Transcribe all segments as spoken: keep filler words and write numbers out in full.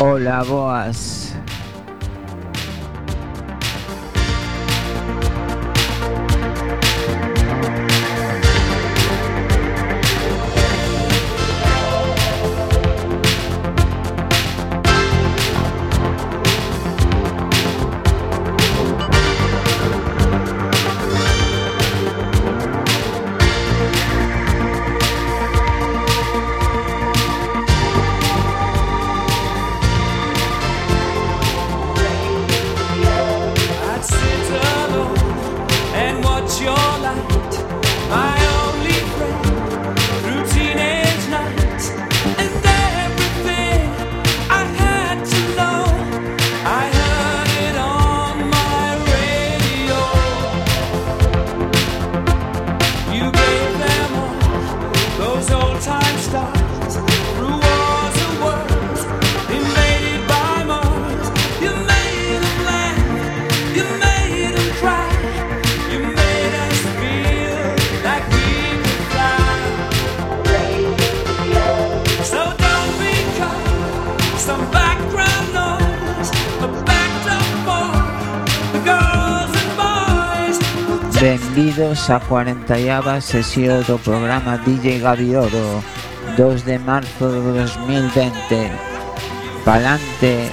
Hola, boas. Benvidos a cuarentava sesión do programa D J Gavioro, dos de marzo de dos mil veinte. Palante.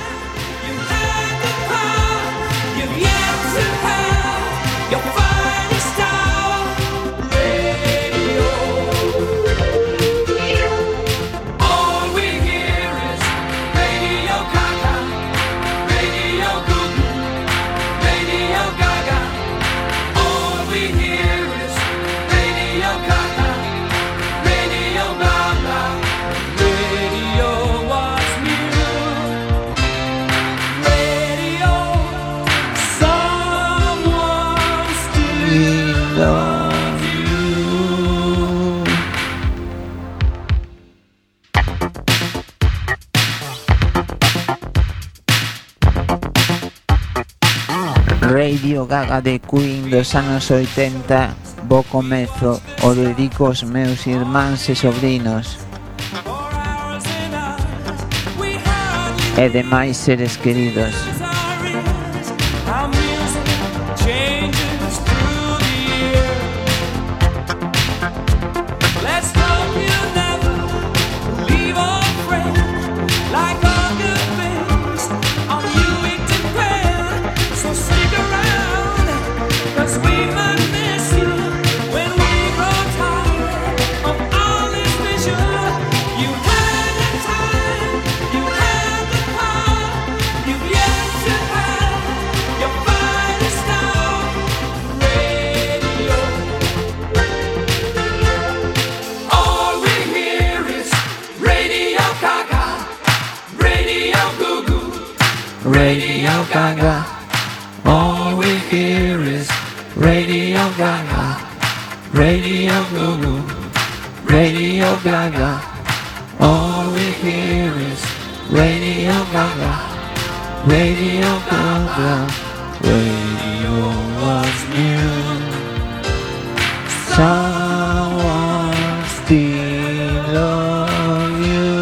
Radio Gaga de Queen dos anos oitenta, bo comezo, o dedico aos meus irmáns e sobrinos e demais seres queridos. Radio Gaga, all we hear is Radio Gaga, Radio Goo, Radio Gaga, all we hear is Radio Gaga, Radio Gaga, radio was new, someone still love you.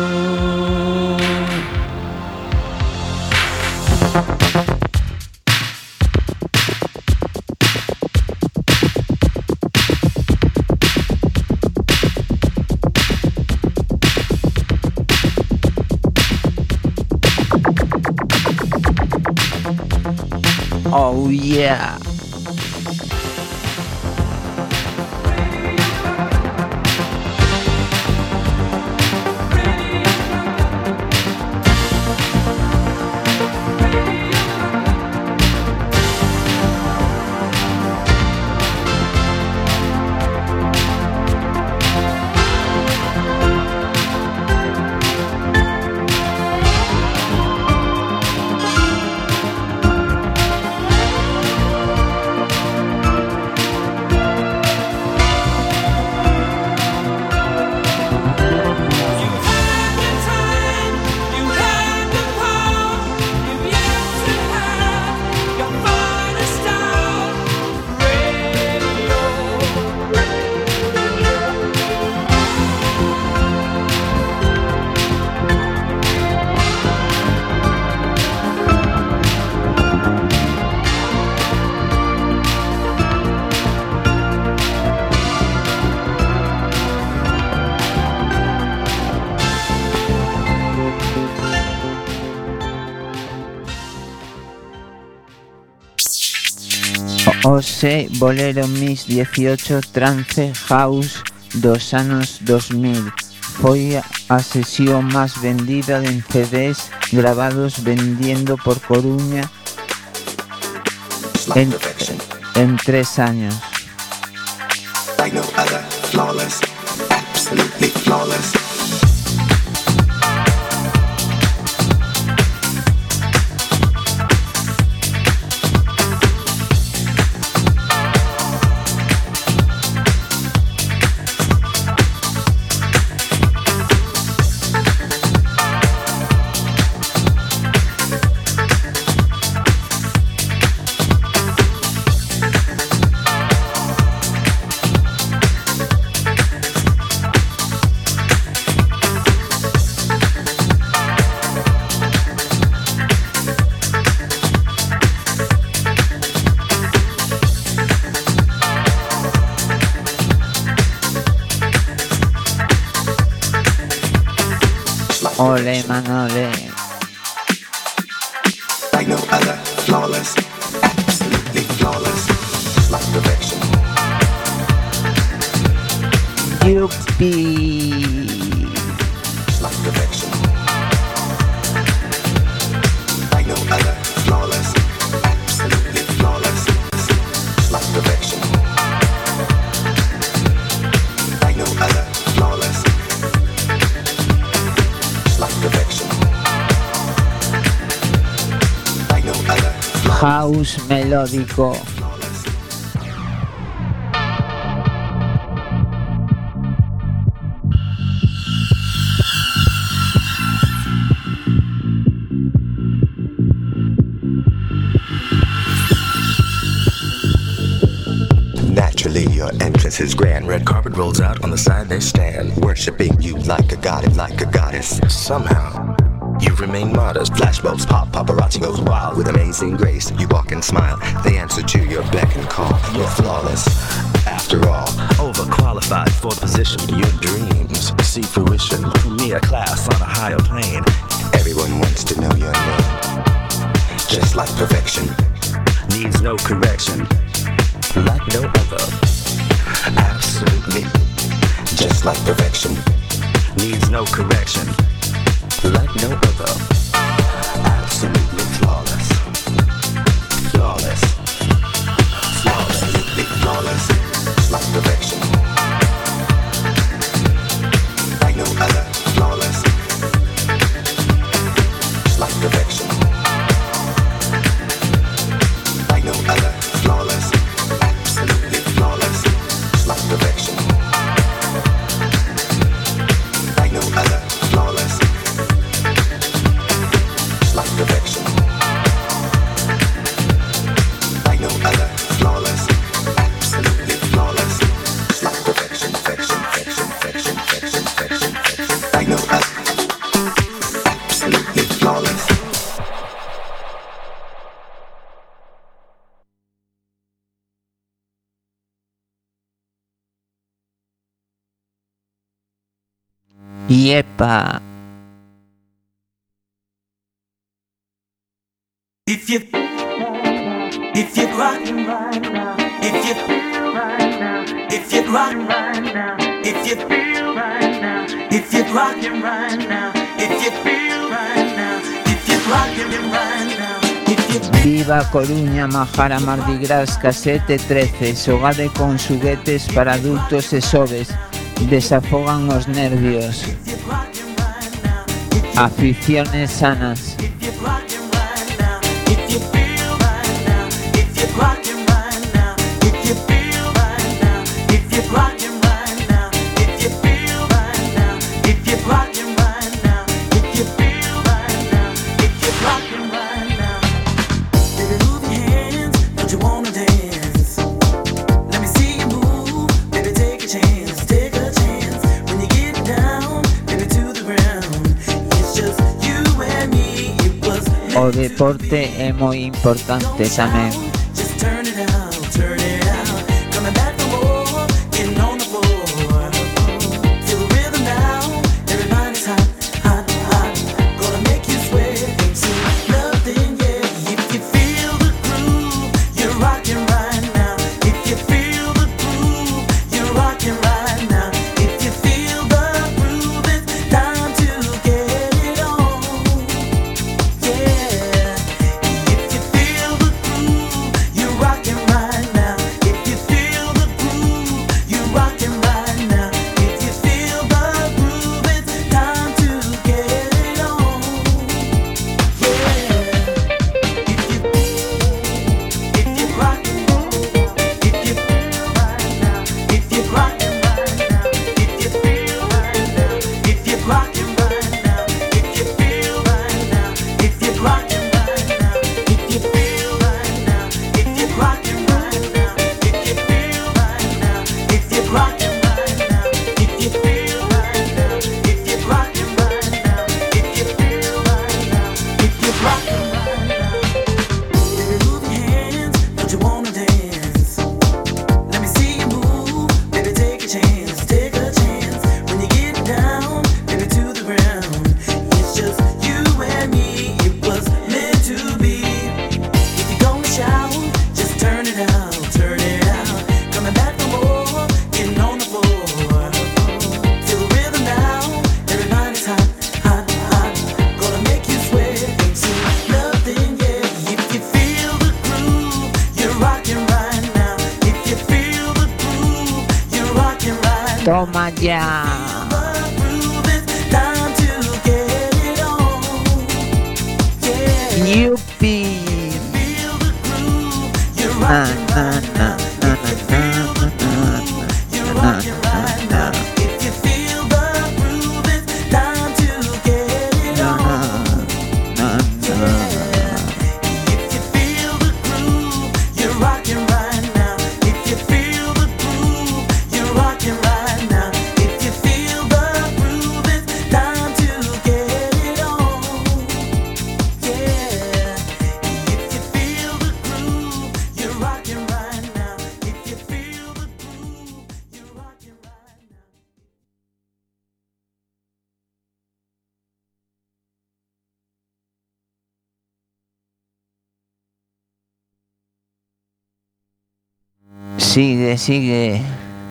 Oh yeah. Ose Bolero Mix dieciocho Trance House dos anos dos mil. Foi a sesión máis vendida en C Ds gravados vendiendo por Coruña en, en tres años. Like no other, flawless, absolutely flawless. Ole Manole. Like no other, flawless, absolutely flawless, like perfection. Yuppie. Like perfection. Like no other, flawless, absolutely flawless, like perfection. Like no other, flawless. House melódico. Naturally, your entrance is grand. Red carpet rolls out, on the side they stand, worshipping you like a god and like a goddess. Somehow you remain modest. Flashbulbs pop, paparazzi goes wild. With amazing grace, you walk and smile. They answer to your beck and call. You're flawless, after all. Overqualified for position. Your dreams see fruition. Me a class on a higher plane. Everyone wants to know your name. Just like perfection. Needs no correction. Like no other. Absolutely. Just like perfection. Needs no correction. Like no other. Absolutely flawless. Flawless. Flawless. Absolutely flawless. Like perfection. Like no other. Flawless. Like perfection. Like no other. Flawless. Absolutely flawless. Like perfection. Like no other. Flawless. Like perfection. Like no other, flawless, absolutely flawless. Like perfection, perfection, perfection, perfection, perfection, perfection, perfection. Like no other, absolutely flawless. Yepa. If you, if you rockin' right now, if you feel right now, if you rockin' right now, if you feel right now, if you rockin' right now, if you feel right now, if you rockin' right now, if you Viva Coruña, Majara Mardi Gras, Casete trece, Sogade con xuguetes para adultos e xoves, desafogan os nervios. Aficiones sanas. O deporte é moi importante tamén. Right now. Toma ya. Yupi. Na, na, na, na, na, na, na, na, na. Sigue, sigue.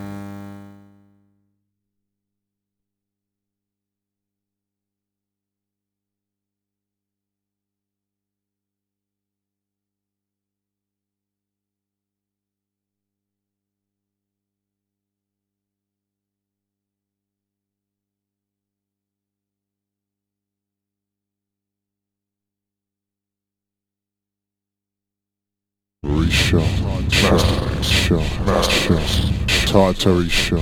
Show, show, show, show, Tartary show.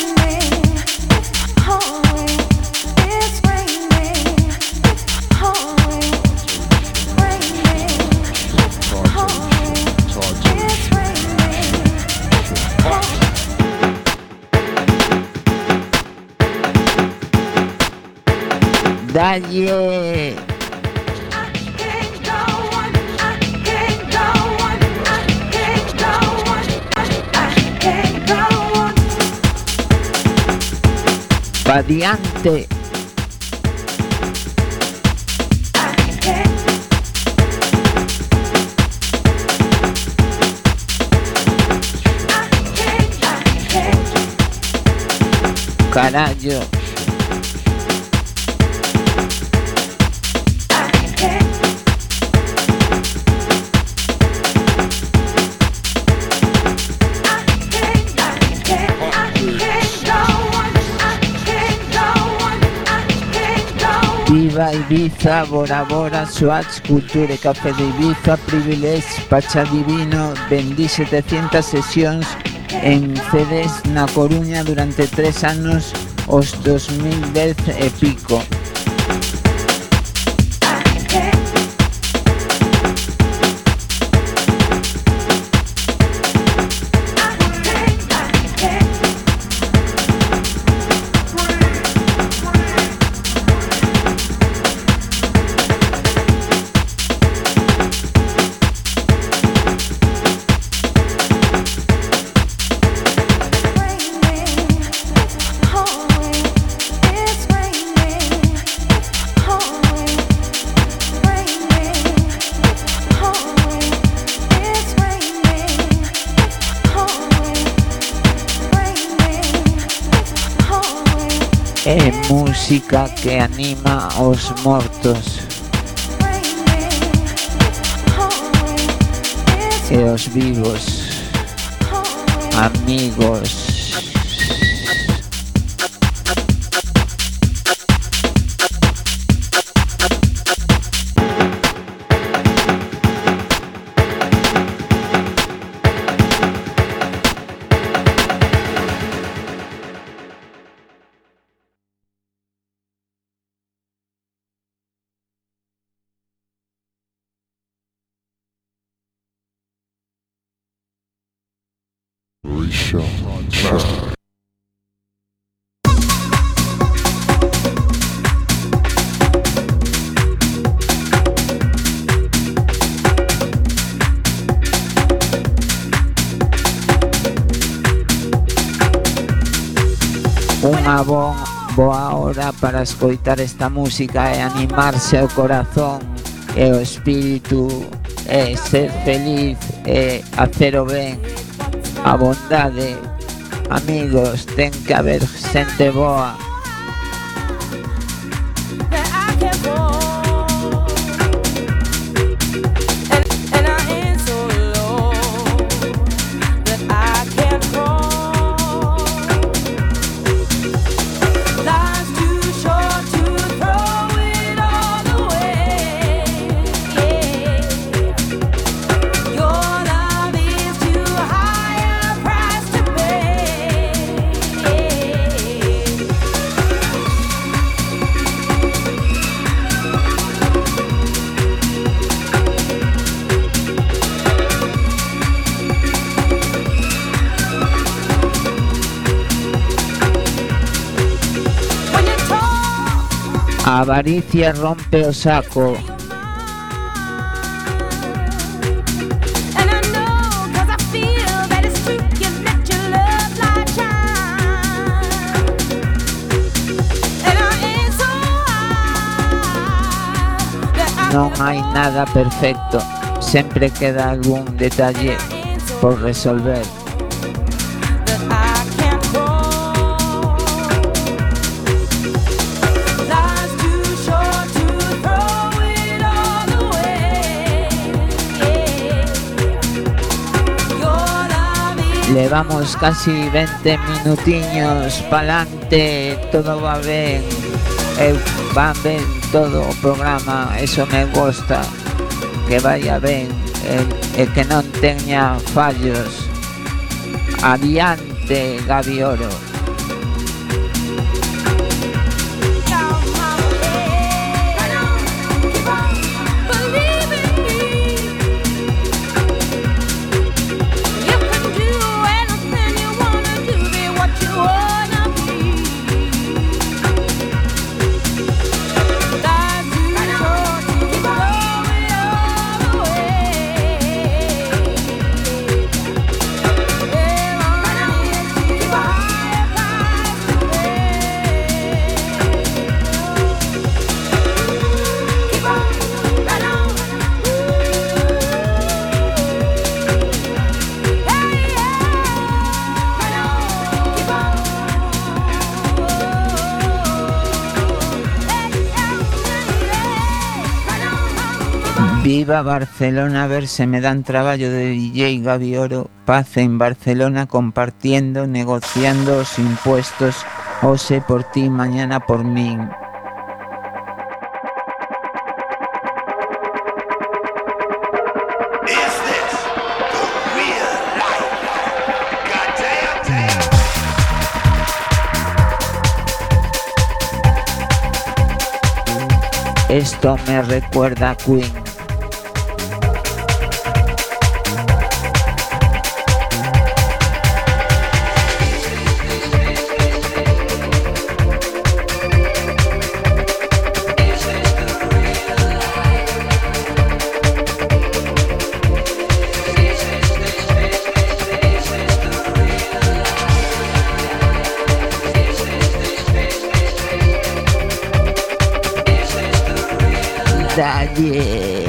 Dale. Radiante. Carallo. Viva Ibiza, Bora Bora, Swatch, Culture, Café de Ibiza, Privilege, Pacha Divino, vendí setecientas sesións en C Ds na Coruña durante tres anos, os dos mil dez e pico. É música que anima aos mortos e aos vivos, amigos. Show, show. Unha bo, boa hora para escoitar esta música e animarse ao corazón e o espírito e ser feliz e hacer o ben. A bondade, amigos, ten que haber xente boa. A avaricia rompe o saco. Non hai nada perfecto, sempre queda algún detalle por resolver. Levamos casi veinte minutiños pa'lante, todo va ben, eu va ben todo o programa, eso me gusta, que vaya ben e, e que non teña fallos. Adiante, Gabi Oro. Viva Barcelona, a ver se me dan traballo de D J Gabi Oro. Paz en Barcelona, compartiendo, negociando os impuestos. Hoxe por ti, mañana por min. Esto me recuerda a Queen. Dalle.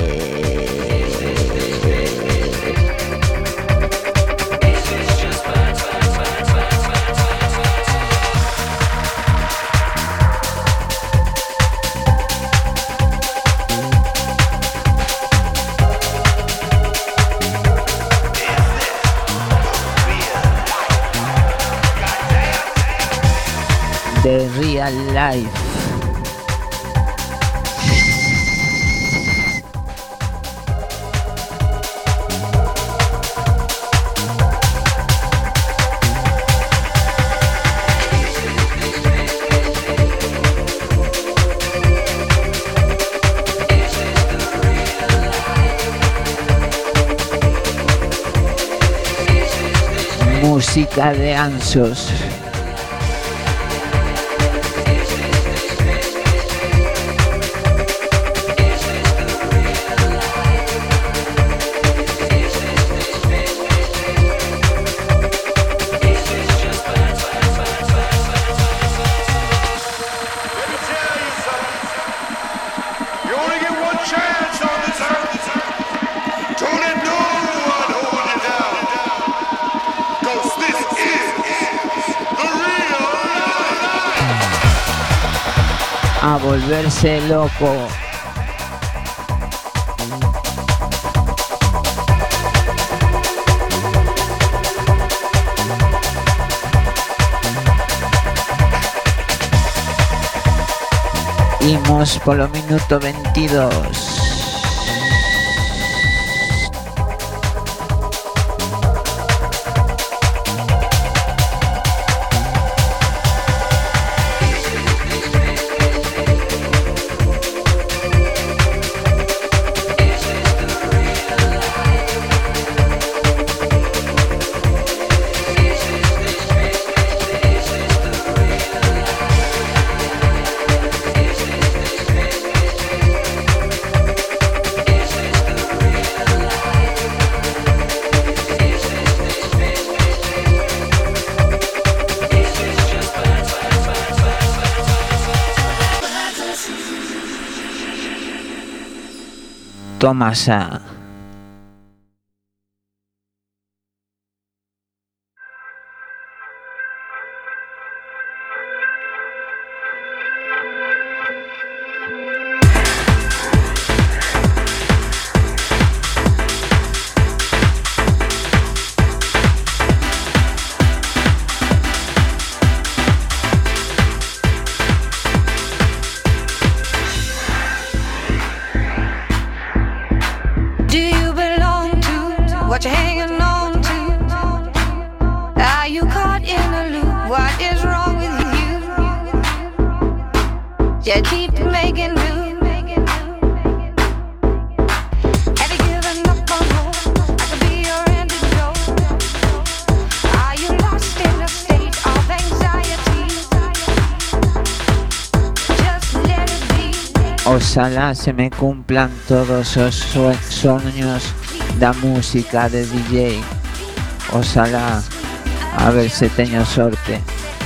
The Real Life. Música de ansos. A volverse loco. Imos polo minuto veintidós. Tomasa. Ojalá se me cumplan todos os sueños da música de D J. Ojalá, a ver se teño sorte.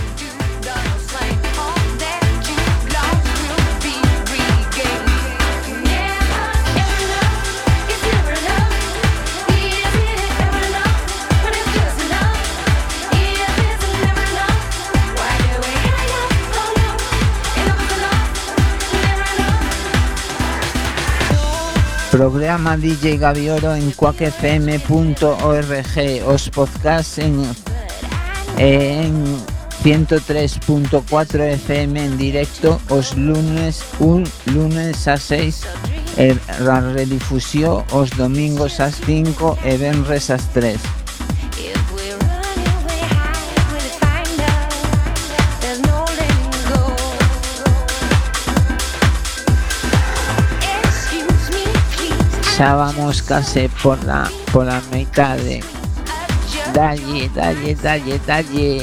Programa D J Gavioro en quack f m punto org, os podcasts en, en ciento tres punto cuatro F M en directo os lunes, un lunes a seis, e a redifusión os domingos ás cinco e venres ás tres. Ya vamos casi por la por la mitad de dalle, dalle, dalle, dalle.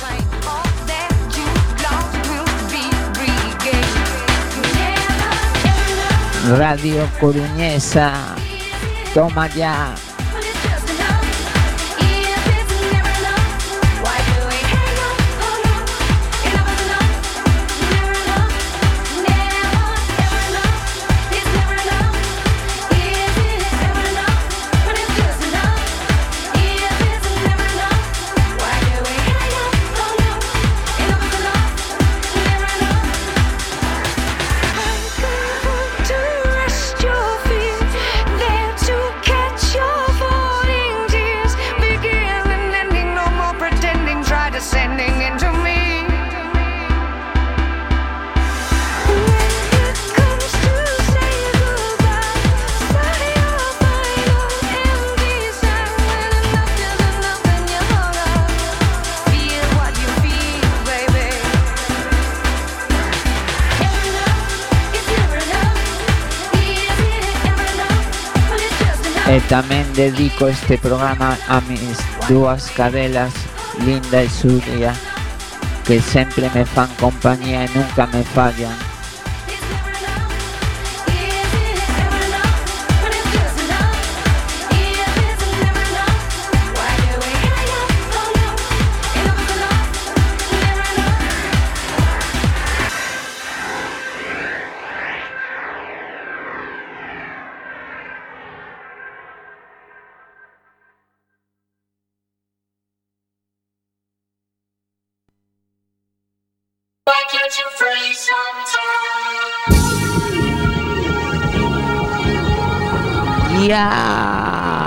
Radio Coruñesa, toma ya. E tamén dedico este programa a mis dúas cadelas, Linda e Xulia, que sempre me fan compañía e nunca me fallan. Yeah.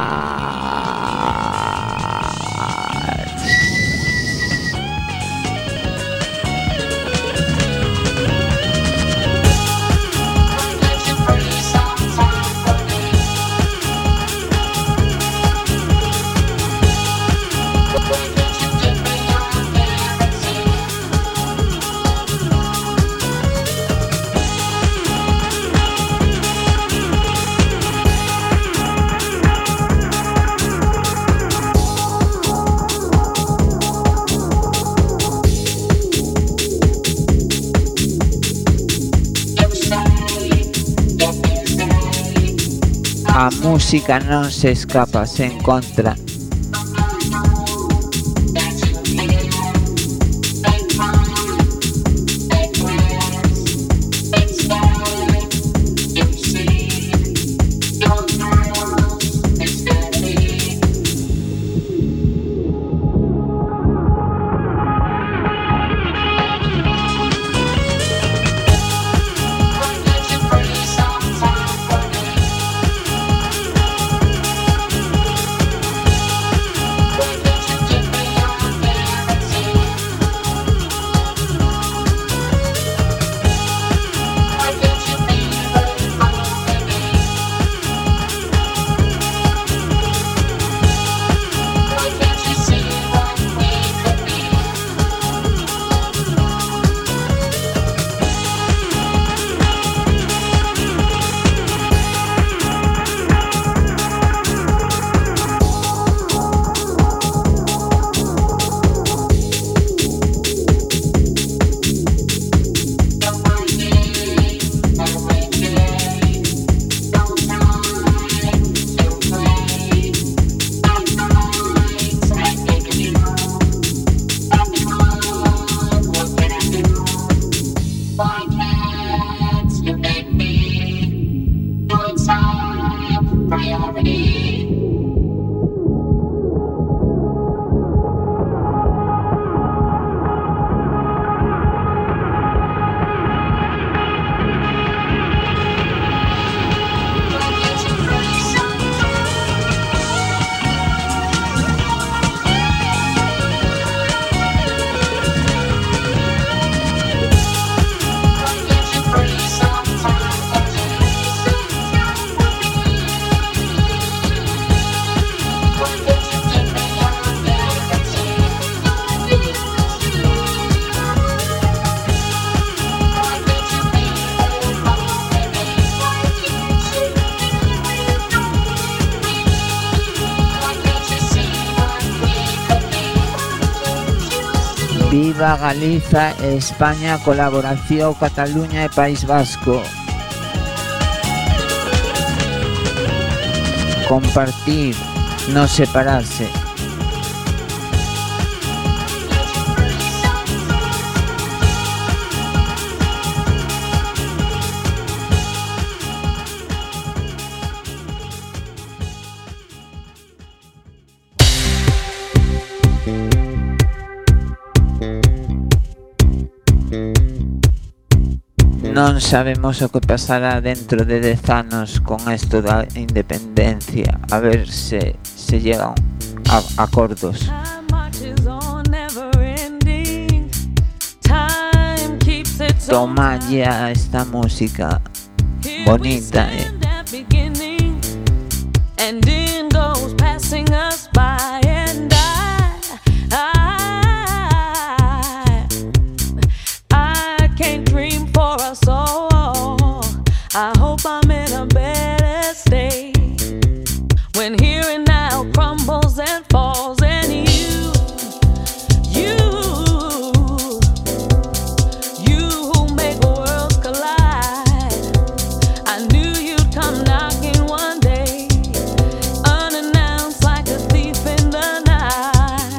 A música non se escapa, se encontra. You're Viva Galiza e España, colaboración Cataluña e País Vasco. Compartir, no separarse. Non sabemos o que pasará dentro de dez anos con esto da independencia, a ver se se llegan a acordos. Toma ya esta música bonita, eh. I hope I'm in a better state when here and now crumbles and falls, and you, you, you who make worlds collide. I knew you'd come knocking one day, unannounced like a thief in the night.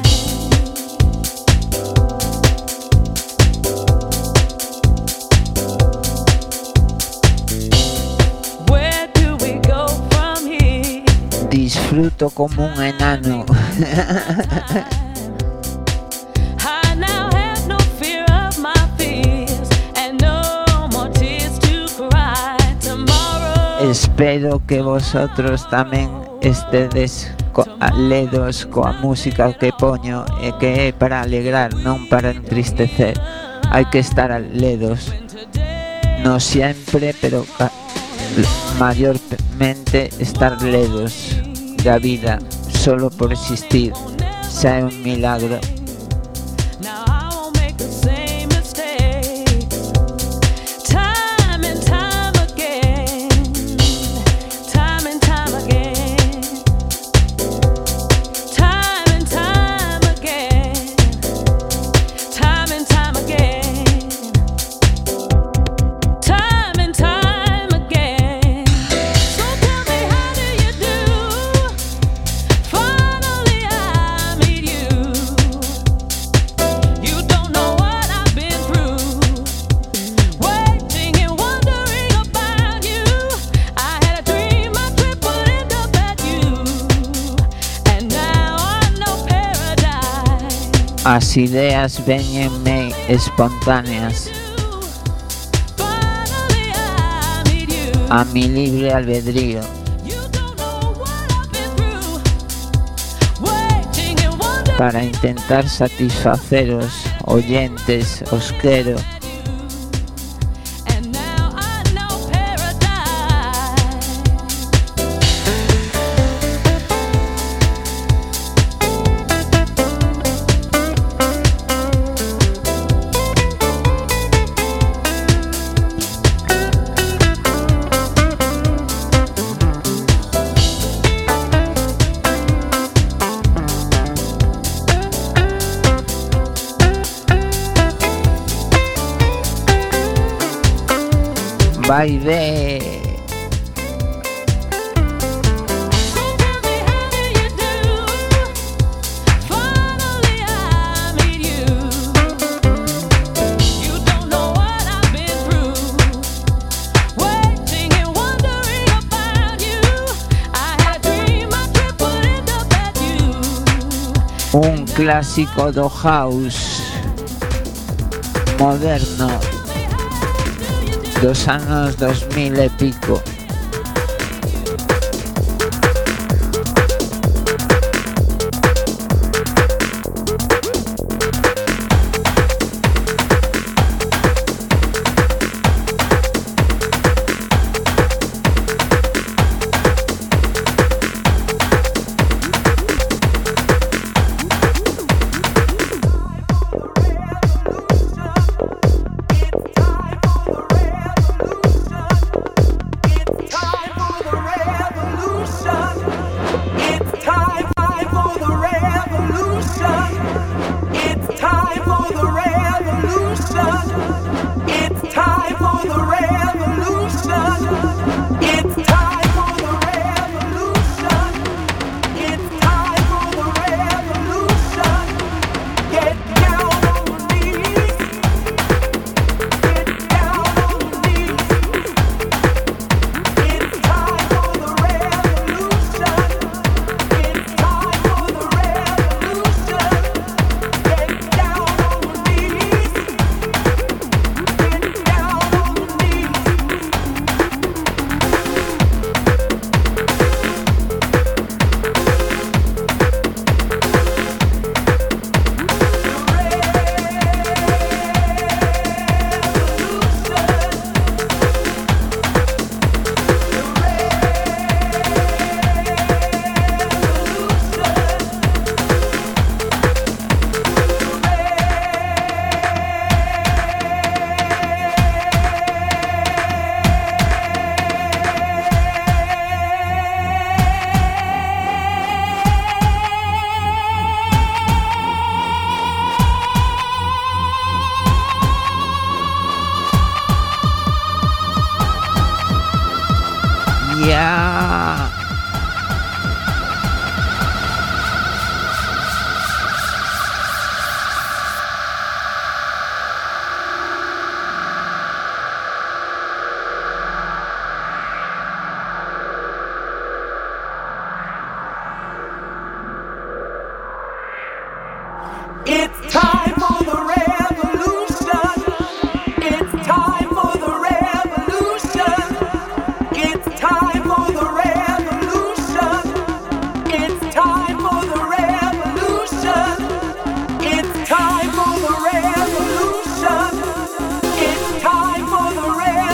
Disfruto como un enano. Espero que vosotros tamén estedes co- ledos coa música que poño e que é para alegrar, non para entristecer. Hai que estar ledos, no sempre, pero ca- mayormente estar ledos da vida, solo por existir, xa é un milagro. As ideas véñenme espontáneas, a mi libre albedrío. Para intentar satisfaceros, oyentes, os quero. Vai ver. Un clásico do house moderno dos anos dos mil e pico.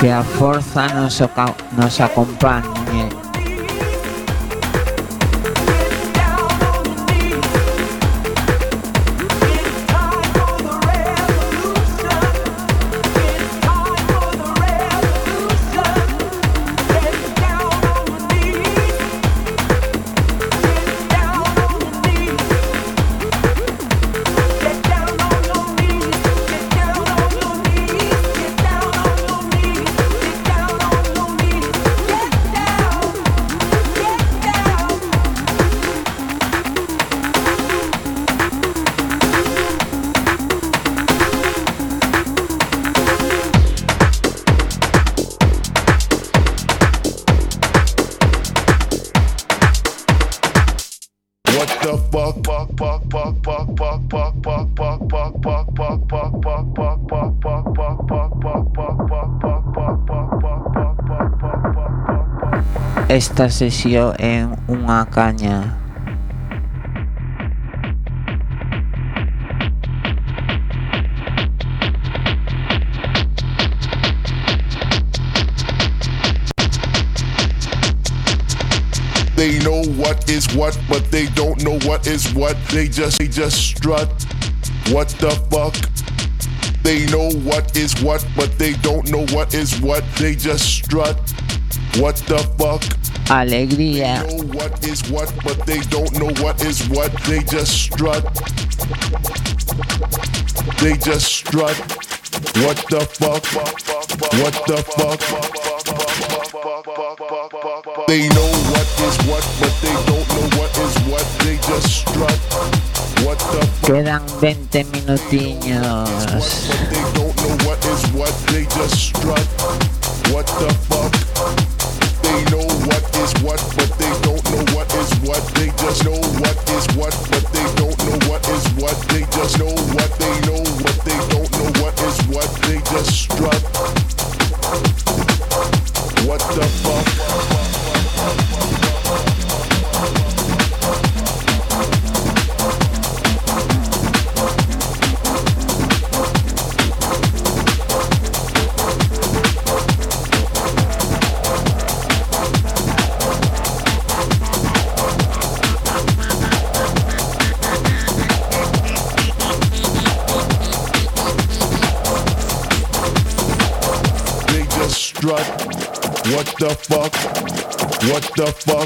Que a forza nos, oca- nos acompañe. Esta sesión en unha caña. They know what is what, but they don't know what is what. They just, they just strut. What the fuck? They know what is what, but they don't know what is what. They just strut. What the fuck? Alegría. They know what is what, but they don't know what is what. They just strut. They just strut. What the fuck? What the fuck? They know what is what, but they don't know what is what. They just strut. What the fuck? Quedan veinte minutiños. But they don't know what is what. They just strut. What the fuck? They know what is what, but they don't know what is what. They just know what is what, but they don't know what is what. They just know what they know, but they don't know what is what. They just strut. What the fuck? Strut. What the fuck? What the fuck?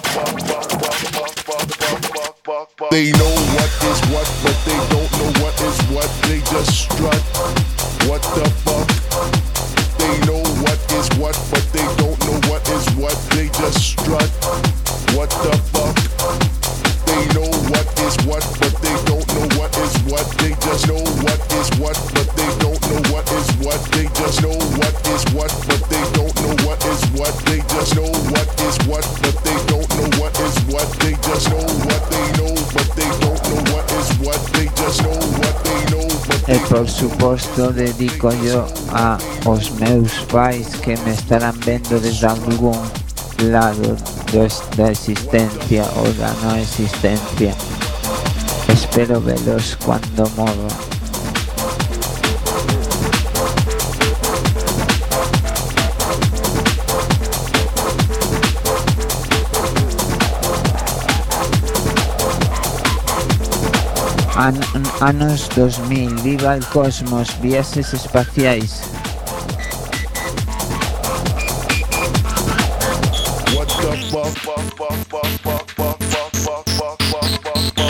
They know what is what, but they don't know what is what. They just strut. What the fuck? They know what is what, but they don't know what is what. They just strut. What the fuck? They know what is what, but they don't know what is what. They just know what is what, but they don't know what is what. They just know what is what, but they don't know what is what. They just know what is what, but they don't know what is what. They just know what they know, but they don't know what is what. They just know what they know, but E por suposto dedico yo a os meus pais que me estarán vendo desde algún lado da existencia ou da non existencia. Espero velos cuando morra. An- anos dos mil, viva el cosmos, viajes espaciais. what the fuck? fuck, fuck, fuck, fuck, fuck, fuck, fuck, fuck, fuck, fuck.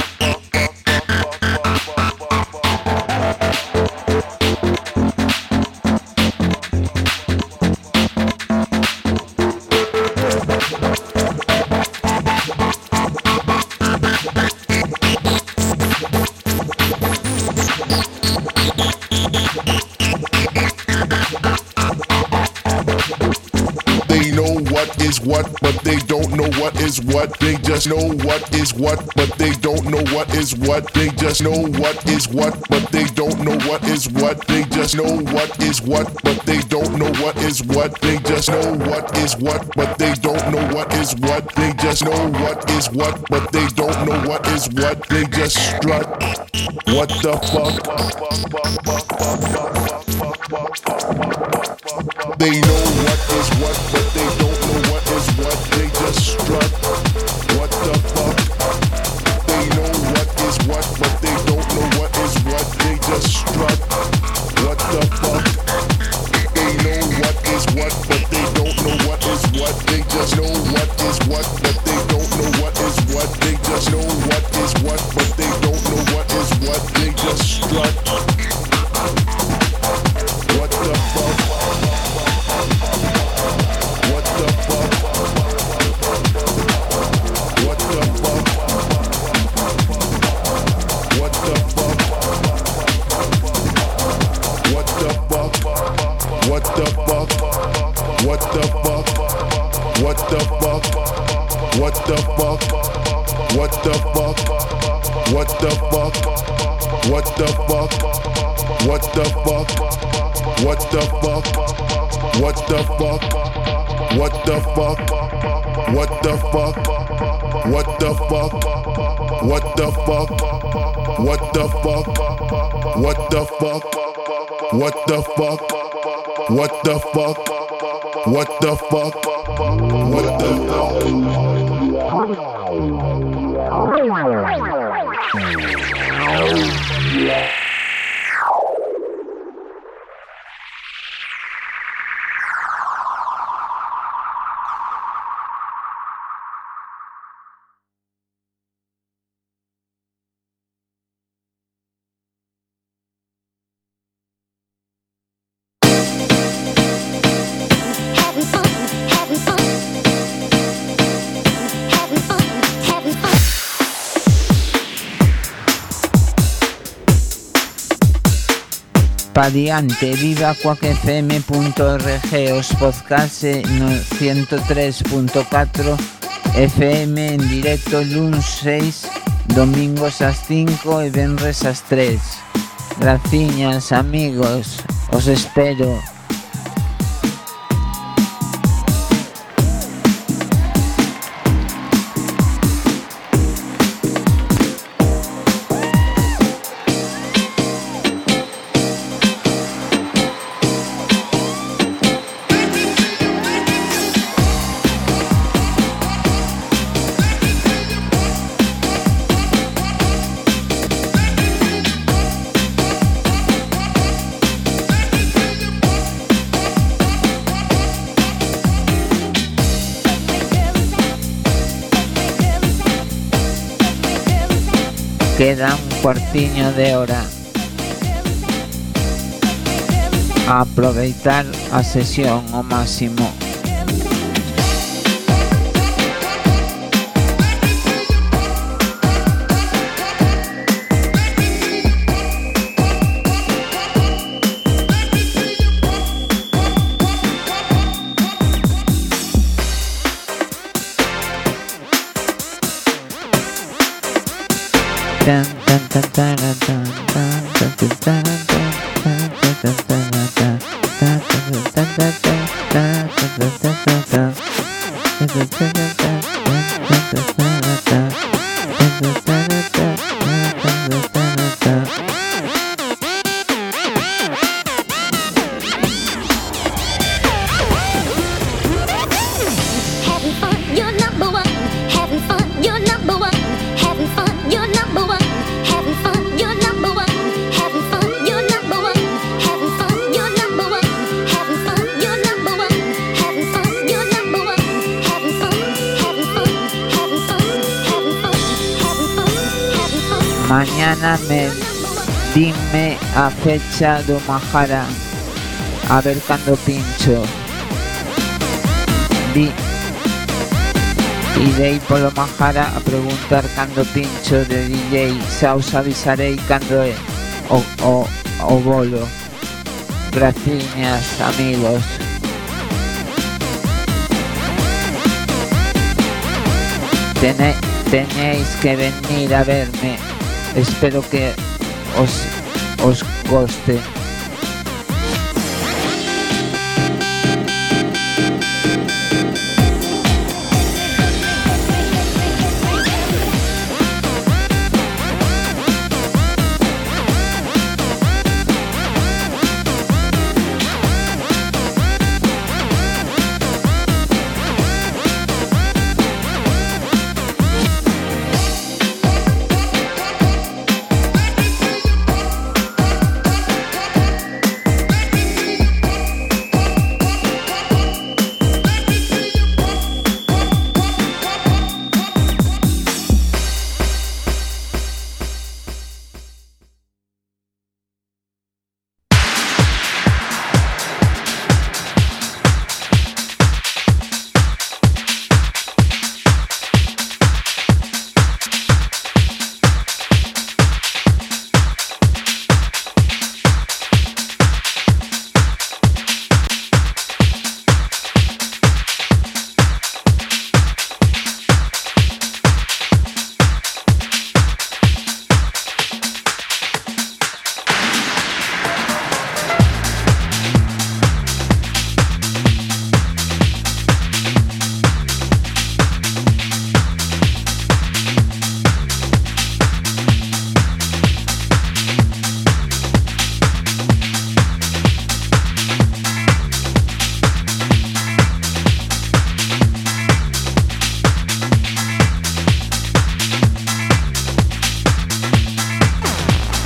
Is what, but they don't know what is what. They just know what is what, but they don't know what is what. They just know what is what, but they don't know what is what. They just know what is what, but they don't know what is what. They just know what is what, but they don't know what is what. They just know what is what, but they don't know what is what. They just strut. What the fuck? They know what the fuck? What the fuck? What the fuck? What the fuck? What the fuck? What the fuck? What the fuck? What the fuck? What the fuck? What the fuck? What the fuck? What the fuck? What the fuck? What the fuck? What the fuck? What the fuck? What the fuck? What the fuck? What the fuck? What the fuck? Pa' diante, viva quack f m punto org, os podcast no ciento tres punto catro F M en directo luns seis, domingos ás cinco e venres ás tres. Graciñas, amigos, os espero. Queda un cuartiño de hora. A aproveitar a sesión ao máximo. Mañana me dime a fecha do Majara, a ver cando pincho. Di, irei polo Majara a preguntar cando pincho de D J, xa os avisarei cando é o, o, o bolo. Graciñas, amigos. Tene, tenéis que venir a verme. Espero que os, os guste.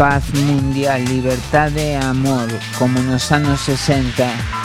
paz mundial, libertad e amor, como nos anos sesenta.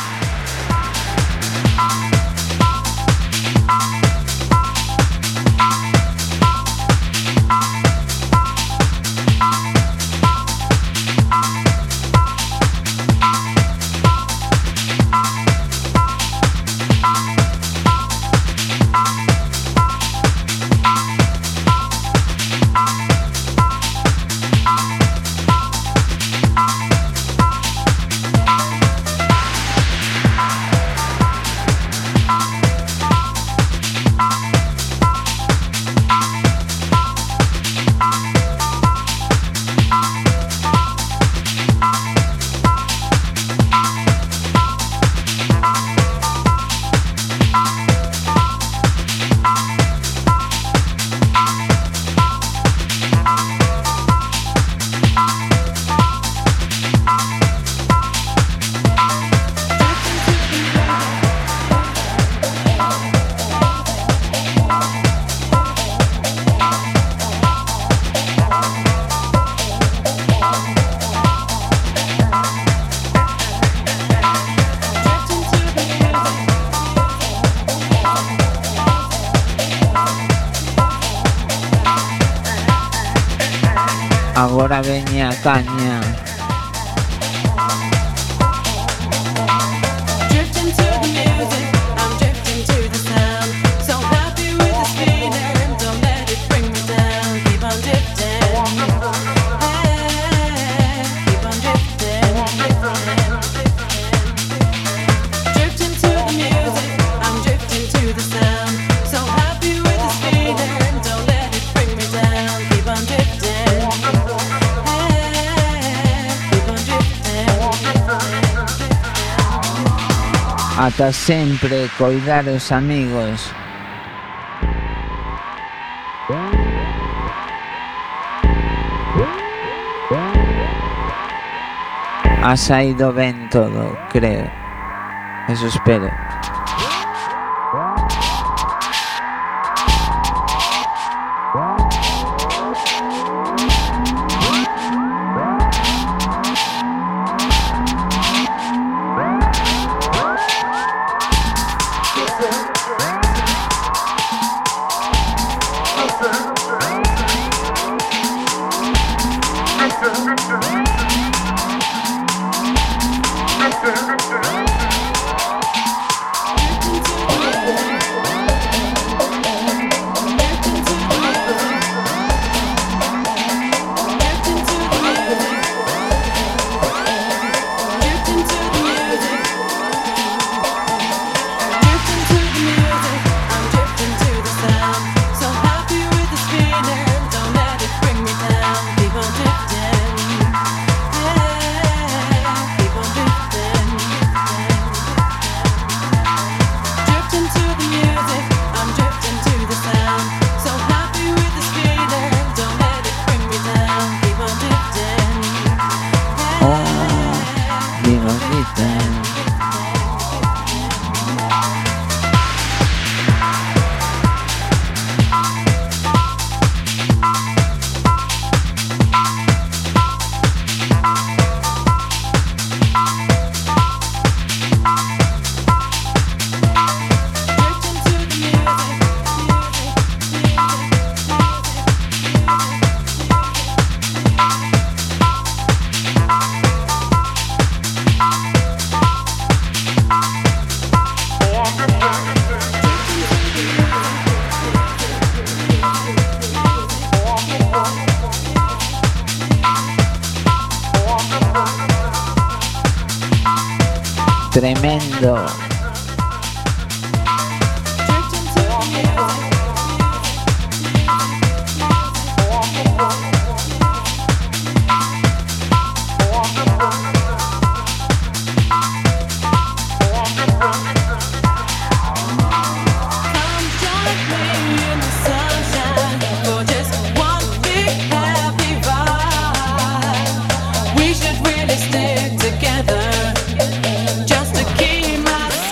Agora veña a caña. Ata sempre, coidaros amigos. Ha saído ben todo, creo. Eso espero. Tremendo. Stick together just to keep my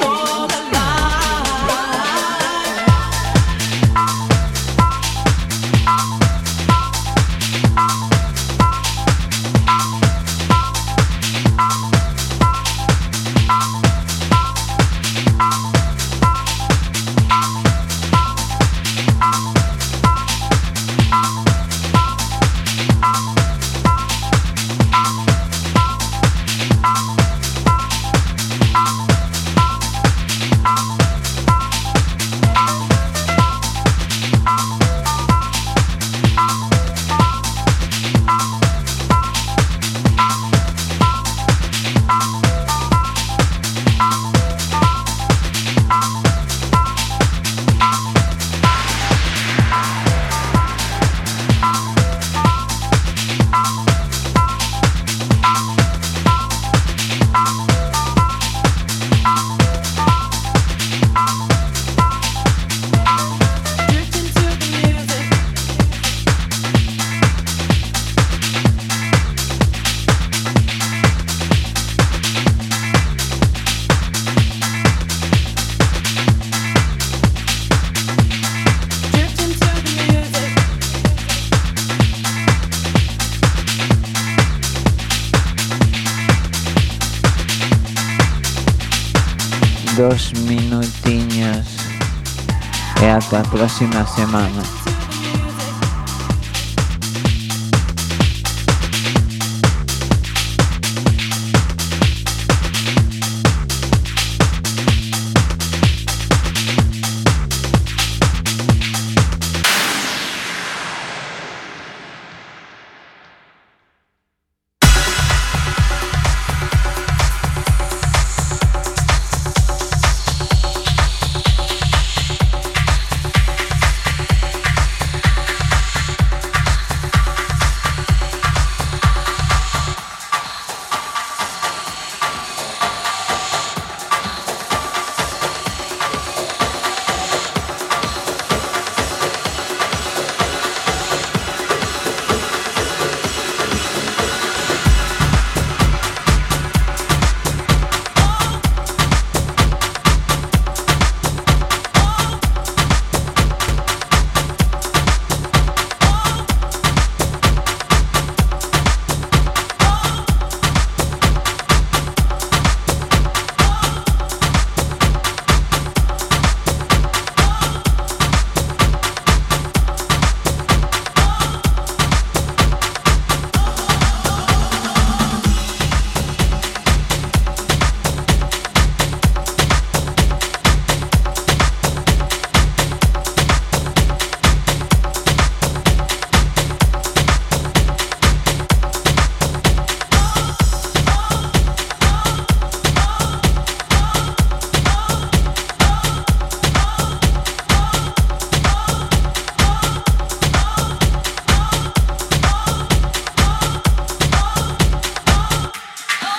dos minutiños e ata a próxima semana.